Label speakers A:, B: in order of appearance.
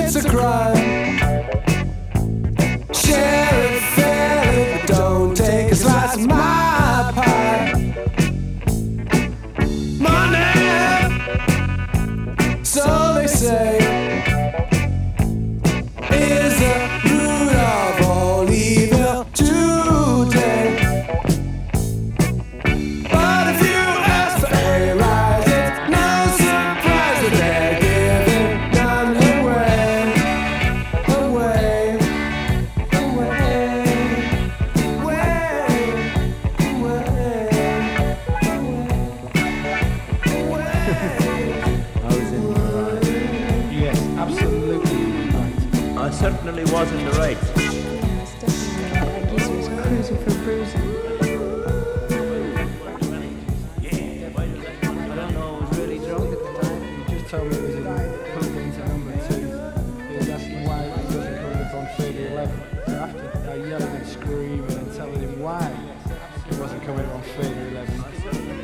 A: it's a crime. Share it fairly, but don't take a slice of my pie. Money, so they say, is the root of all evil today. But if you ask for a rise, it's no surprise that they're giving none away, away,
B: I was in the right.
C: Yes, absolutely right.
B: I certainly was in the right.
D: Yeah, it's definitely right. That geezer was cruising for bruising.
C: I don't know, I was really drunk at the time. He just told me it was in pulled into number 2. He was asking why he wasn't coming up on 3011. So after I yelling and screaming and telling him why he wasn't coming up on 3011,